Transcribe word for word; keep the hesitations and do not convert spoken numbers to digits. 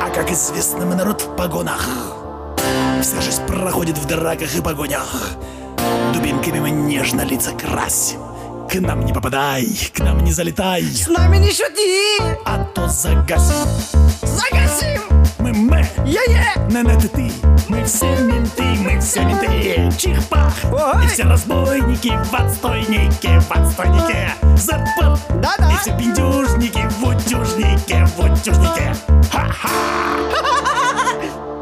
А как известно, мы народ в погонах. Вся жизнь проходит в драках и погонях. Дубинками мы нежно лица красим. К нам не попадай, к нам не залетай. С нами не шути, а то загасим. Загасим. Мы мы, е-е, не-не ты ты. Мы все менты, мы все менты. Чих-пах. И все разбойники в отстойнике, в отстойнике. Запал. Да-да. И все пиндюжники в